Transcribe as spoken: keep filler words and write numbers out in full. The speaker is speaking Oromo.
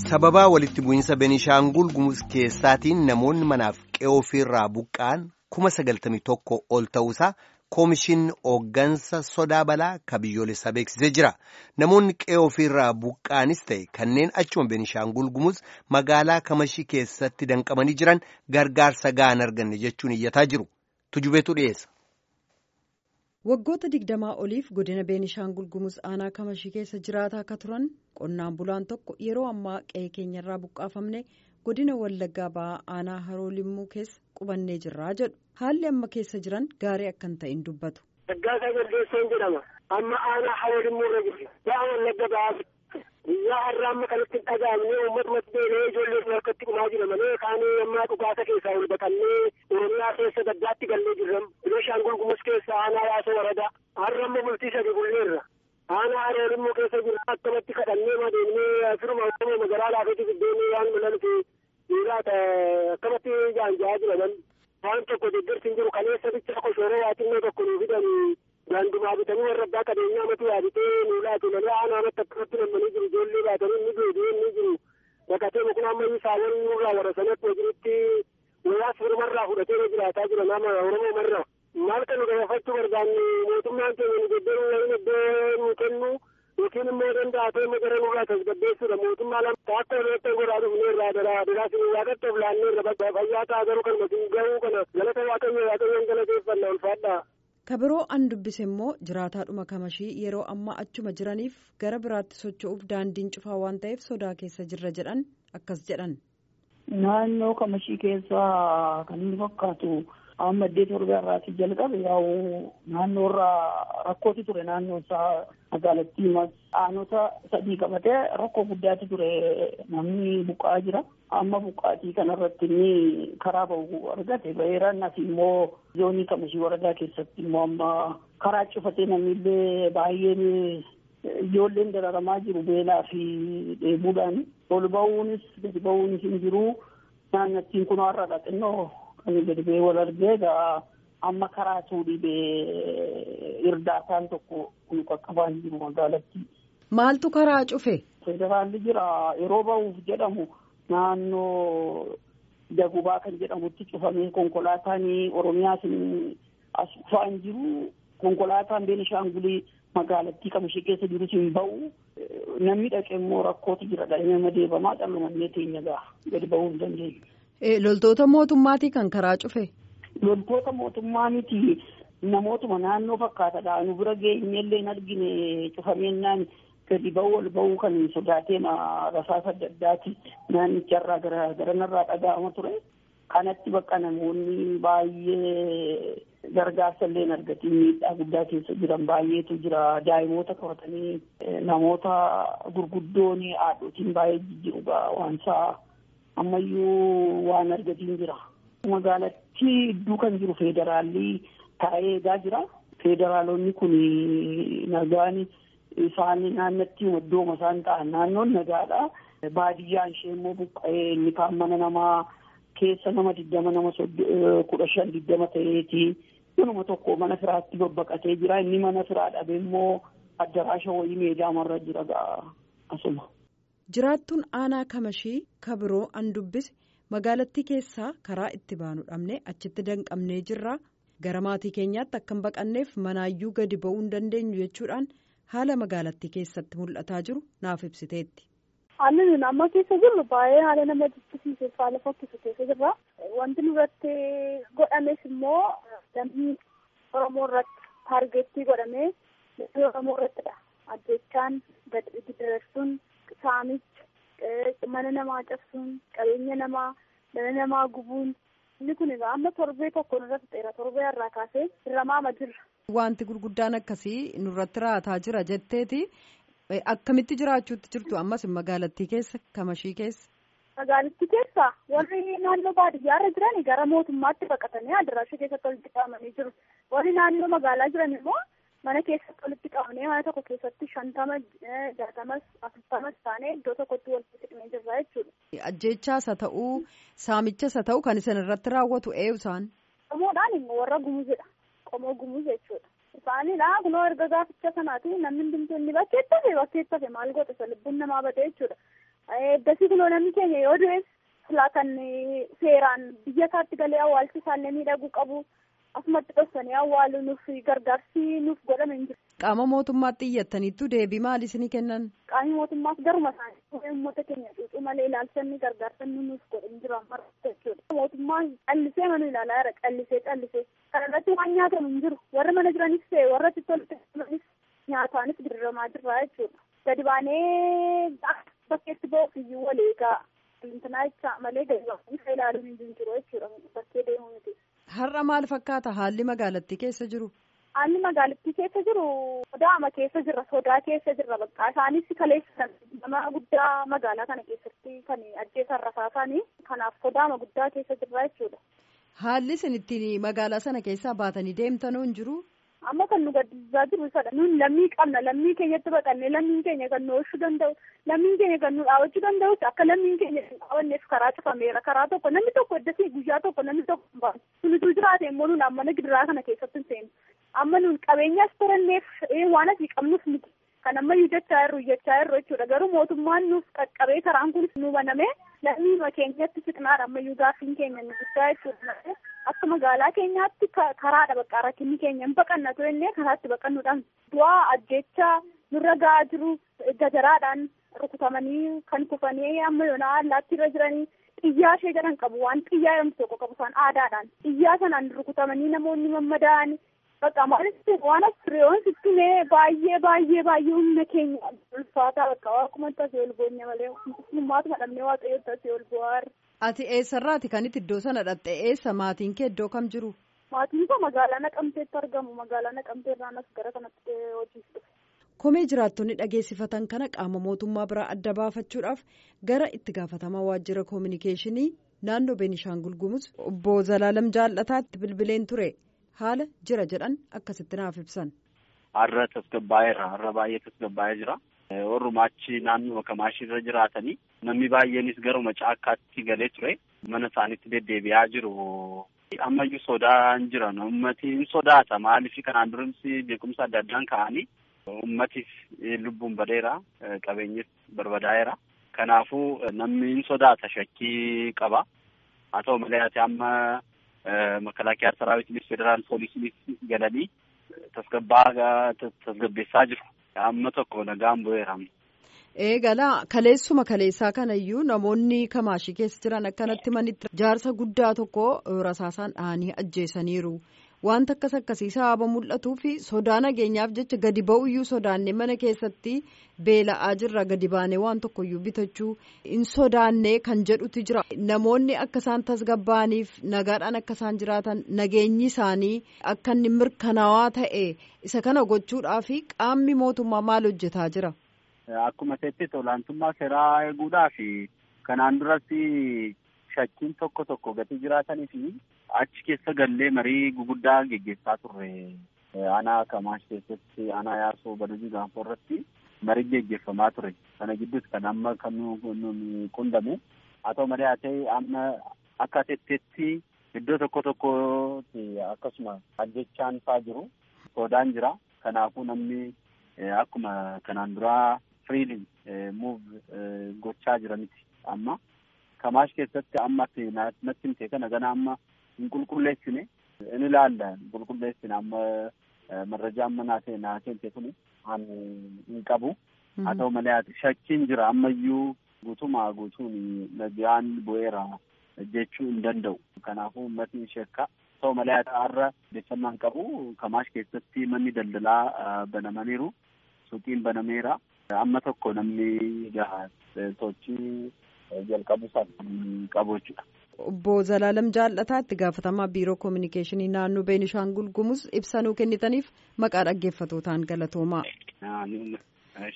Sababaa walitti bu'iinsa Beenishaangul Gumuz keessaatiin namoonni manaaf qe'oo ofirraa buqqa'an kuma sagaltamii tokko ol ta'uusaa Koomishinni hooggansa sodaa balaa ka biyyoolessaa beeksisee jira. Namoonni qe'oo ofirraa buqqa'anis ta'e kanneen achuma Beenishaangul Gumuz magaalaa Kamashii keessatti danqamanii jiran gargaarsa ga'an arganne jechuun iyyataa jiru. Tujubeetu dhiyeessa. Waggoota digdamaa oliif godina Beenishaangul Gumuz aanaa Kamashii keessa jiraataa akka turan qonnaan bulaan tokko yeroo ammaa qe'ee keenyarraa buqqaafamne godina Wallaggaa ba'aa aanaa Haroo Limmuu keessa qubannee jirraa jedhu. Haalli amma keessa jiran gaarii akka hin ta'in dubbatu. Daggaasaa Galdeessoon jedhama. Amma aanaa Haroo Limmuu irra jirra. Ba'aa Wallagga ba'aa guyyaa har'aa amma kanatti dhaga'amnee uummatuma deemee ijoollee harkatti dhumaa jira malee kaanii ammaa dhugaasa keessaa ol baqannee Oromiyaa keessa daggaatti gallee jirra. Beenishaangul Gumuz keessa aanaa Yaasoo Waradaa. Har'a amma bultii sadii bulleerra. Aanaa Haroo Limmuu keessa jirra akkamatti kadhannee madeemnee firuma Oromoo magaalaa laafetti fiddeenii waan mul'atu dhiiraata akkamatti jaanjaa jiraman. Waan tokko deeggarsi hin jiru kaleessa bicha koshoroo waaxinnoo tokko nuu fidan gaandumaa bitanii warra abbaa qabeenyaa matuu yaaditee nuu laatu malee aanaa amatti akkatti nammanii jiru ijoollee baatanii inni deebi'ee inni jiru bakatee mukuna ammayyi saawwan nurraa warra sanatti hojiitti wayaas firmarraa fudhatee jiraataa jira nama Oromoo marra. Maal kan nu gaafachuu barbaanne mootummaan keenya nu deddeebiin waliin iddoo nu kennu yookiin immoo danda'atee magara nurraa tasgabbeessuudha mootummaa lama akka walitti goraa dhufneerraa daraa daraa siin waaqatti of laanneerra fayyaa ta'a garuu kan matiin gahuu kana galata waaqayyo waaqayyoon galateeffannaa ulfaadhaa. Kabiroo an dubbise immoo jiraataadhuma Kamashii yeroo ammaa achuma jiraniif gara biraatti socho'uuf daandiin cufaa waan ta'eef sodaa keessa jirra jedhan akkas jedhan. Naannoo Kamashii keessaa kan inni fakkaatu amma iddoo torba irraati jalqabe yaa'u naannoo irraa rakkooti ture naannoo isaa magaalattii aanota sadii qabatee rakkoo guddaatti ture namni buqqa'aa jira. Amma buqqaatii kanarratti inni karaa bahu argate baheeraan as immoo zoonii Kamashii waradaa keessatti immoo amma karaa cufatee namni illee baay'een ijoolleen dararamaa jiru beelaa fi dheebuudhaan ol bahuunis gadi bahuunis hin jiru. Naannattiin kun har'aadha xinnoo kan gadi bahee wal argee egaa amma karaa suudhii irdaataan tokko kun qaqqabaa hin jiru magaalattii. Maaltu karaa cufe? Federaalli jira yeroo bahuuf jedhamu. Naannoo Dagubaa kan jedhamutti cufamee konkolaataan Oromiyaas as dhufaa hin jiru. Konkolaataan Beenishaangulii magaalattii Kamashii keessa jirus hin bahu. Namni dhaqee immoo rakkootu jira dhahamee deebamaa dhalumannee teenya ga'a gadi bahuu hin dandeenye. Loltoota mootummaatii kan karaa cufe? Loltoota mootummaa miti namootuma naannoo fakkaatadha. Nu bira geenyellee hin argine cufameenyaan. Gadi bahuu ol bahuu kan sodaatee rasaasa adda addaati naannicharraa gara garanarraa dhaga'ama ture. Kanatti bakka namoonni baay'ee gargaarsa illee hin argatiin miidhaa guddaa keessa jiran baay'eetu jira. Daa'imoota qabatanii namoota gurguddoon haadhotiin baay'ee jijjiiru waansaa ammayyuu waan argatiin jira. Magaalattii iddoo kan jiru federaalli taa'ee eegaa jira. Federaalonni kun nagaan isaan naannatti iddooma isaan ta'an naannoon nagaadha. Baadiyyaan ishee immoo buqqa'ee inni kaan mana namaa keessa nama digdama nama kudha shan digdama ta'eeti. Kunuma tokko mana firaatti babbaqatee jira. Inni mana firaa dhabe immoo addaraasha wayii meedaamarra jira ga'a asuma. Jiraattuun aanaa Kamashii kabiroo an dubbise magaalattii keessaa karaa itti baanu dhabne achitti danqamnee jirra. Gara maatii keenyaatti akka hin baqanneef manaayyuu gadi ba'uu hin dandeenyu jechuudhaan haala magaalattii keessatti mul'ataa jiru naaf ibsiteetti. Haalli nuti amma keessa jirru baay'ee haala nama jibbisiisee haala fokkisu keessa jirra. Wanti nurratti godhames immoo dambii Oromoo irratti taargeettii godhamee Oromoo irrattidha. Ajjeechaan daddarsuun saamicha mana namaa cabsuun qabeenya namaa dhala namaa gubuun inni kun egaa amma torbee tokko nurratti xeera torbee irraa kaasee irramaama jirra. Wanti gurguddaan akkasii nurratti raataa jira jetteeti. Akkamitti jiraachuutti jirtu ammas magaalattii keessa Kamashii keessa? Magaalattii keessa warri naannoo baadiyyaarra jiran gara mootummaatti baqatanii adaraasha keessatti walitti qabamanii jiru. Warri naannoo magaalaa jiran immoo mana keessatti walitti qabamanii mana tokko keessatti shantama jaatamas afurtamas taanee iddoo tokkotti walitti hidhamee jirra jechuudha. Ajjeechaas haa ta'uu saamichas haa ta'uu kan isin irratti raawwatu eenyu isaan? Qomoodhaan immoo warra gumuzidha. Qomoo gumuz jechuudha. Isaanidha kunoo erga gaaficha sanaati namni hundumtuu inni bakkeettafe bakkeettafe maal godhe lubbuun namaa bade jechuudha. Eeddasii kunoo namni keenya yoo du'es silaa kan seeraan biyya isaatti galee awwaalchi isaallee miidhaguu qabu. Asumatti dhoksanii awwaaluu nuuf gargaarsi nuuf godhame hin jiru. Qaama mootummaatti iyyattaniittu deebii maal isinii kennan? Qaamni mootummaas garuma isaanii uummata keenya cuucuu malee ilaalchanni gargaarsanni nuuf godhe hin jiru amma jechuudha. Mootummaan callisee mana ilaalaa jira callisee callisee kana irratti waan nyaatamu hin jiru warra mana jiranis ta'e warra tolfanis nyaataanis dirramaa jirra jechuudha. Gadi baanee bakkeetti ba'uuf iyyuu wal eegaa intanaa jecha malee gadi baanee ilaaluun hin jiru jechuudha bakkee deemuu miti. Har'a maal fakkaata haalli magaalattii keessa jiru? Haalli magaalattii keessa jiru sodaama keessa jirra sodaa keessa jirra bakka isaanis kaleessan nama guddaa magaalaa kana keessatti kan ajjeesan rasaasaanii kanaaf sodaama guddaa keessa jirra jechuudha. Haalli isin ittiin magaalaa sana keessaa baatanii deemtanuu hin jiru? Amma kan nu gaddisaa jiru isadha nuun lammii qabna lammii keenyatti baqannee lammiin keenya kan nu oolchuu danda'u lammiin keenya kan nu dhaawachuu danda'us akka lammiin keenya hin dhaawanneef karaa cufameera karaa tokko namni tokko iddasii guyyaa tokko namni tokko hin baanu sunituu jiraate immoo nuun amma gidiraa kana keessatti hin seenu amma nuun qabeenyaas toranneef waan asii qabnuuf miti kan ammayyuu jechaa jirru jechaa jirru jechuudha garuu mootummaan nuuf qaqqabee karaan kunis nu baname lammii keenyatti siqnaadha ammayyuu gaaffiin keenya nu guddaa jechuudha. Akka magaalaa keenyaatti karaadha bakka rakkinni keenya hin baqanna ture illee karaatti baqannuudhaan du'aa ajjechaa nurra ga'aa jiru gajaraadhaan rukutamanii kan kufanii amma yoonaa allaatti irra jiranii xiyyaa ishee jedhan qabu waan xiyyaa jedhamtu tokko qabu isaan aadaadhaan xiyyaa sanaan rukutamanii namoonni mammadaa'an bakka maalitti waan asirreewwan sittimee baay'ee baay'ee baay'ee humna keenya ulfaataa bakka akkuma tasee ol boonye malee humnaatuma dhabnee waaqayyo tasee ol bu'aarra. Ati eessarraati kan itti iddoo sana dhatte eessa maatiin kee iddoo kam jiru? Maatiin koo magaalaa Naqamteetti argamu magaalaa Naqamtee irraa as gara kanatti hojii dhufe. Komee jiraattonni dhageessifatan kana qaama mootummaa biraa adda baafachuudhaaf gara itti gaafatamaa waajjira koominikeeshinii naannoo Beenishaangul Gumuz obbo Zalaalam Jaallataatti bilbileen ture haala jira jedhan akkasitti naaf ibsan. Har'a tasgabbaa'eera har'a baay'ee tasgabbaa'ee jira. Orrumaachi naannoo Kamaashii irra jiraatanii namni baay'eenis garuma caakkaatti galee ture mana isaaniitti deddeebi'aa jiru. Ammayyuu sodaan jiran ummati hin sodaata maaliif kanaan durimsi beekumsa adda addaan ka'anii ummatiif lubbuun badeera qabeenyis barbadaa'eera. Kanaafuu namni hin sodaata shakkii qaba. Haa ta'u malee ati amma makalaakiyaa saraawitiinis federaal poolisiinis galanii tasgabbaa tasgabbeessaa jiru. Amma tokko nagaan bu'eera. Eegalaa kaleessuma kaleessaa kanayyuu namoonni Kamaashii keessa jiran akkanatti manitti jaarsa guddaa tokko rasaasaan dhahanii ajjeesaniiru. Wanta akkas akkasii sababa mul'atuu fi sodaa nageenyaaf jecha gadi ba'uyyuu sodaannee mana keessatti beela'aa jirra gadi baanee waan tokkoyyuu bitachuu hin sodaannee kan jedhutu jira. Namoonni akka isaan tasgabbaa'aniif nagaadhaan akka isaan jiraatan nageenyi isaanii akka inni mirkanaawaa ta'e isa kana gochuudhaaf qaamni mootummaa maal hojjetaa jira? Akkuma ta'etti olaantummaa seeraa eeguudhaaf kanaan duratti shakkiin tokko tokko gatii jiraatanii fi achi keessa gallee marii guguddaa geggeessaa turre. Aanaa Kamaash keessatti aanaa Yaasoo Badujii Gaanfoo irratti marii geggeeffamaa ture. Kana gidduutti kan amma kan nu qundame. Haa ta'u malee haa ta'e amma akka tetteetti iddoo tokko tokkotti akkasuma ajjechaan fa'aa jiru. Sodaan jira. Kanaafuu namni akkuma kanaan duraa freely move gochaa jira miti. Amma Kamaash keessatti amma natti himte kana gana amma hin qulqulleessine in ilaalla qulqulleessine amma marrajaa amma naatee naatee kuni an hin qabu. Haa ta'u malee shakkiin jira ammayyuu guutumaa guutuun nagaan bu'eera jechuu hin danda'u. Kanaafuu uummatni shakka. Haa ta'u malee har'a odeeffannaan qabu Kamaash keessatti manni daldalaa banamaniiru suuqiin banameera. Amma tokko namni sochii jalqabuusaaf qabu jechuudha. Obbo Zalaalam Jaallataa itti gaafatamaa biiroo koominikeeshinii naannoo Beenishaangul Gumuz ibsa nuu kennitaniif maqaa dhaggeeffatootaan galatoomaa.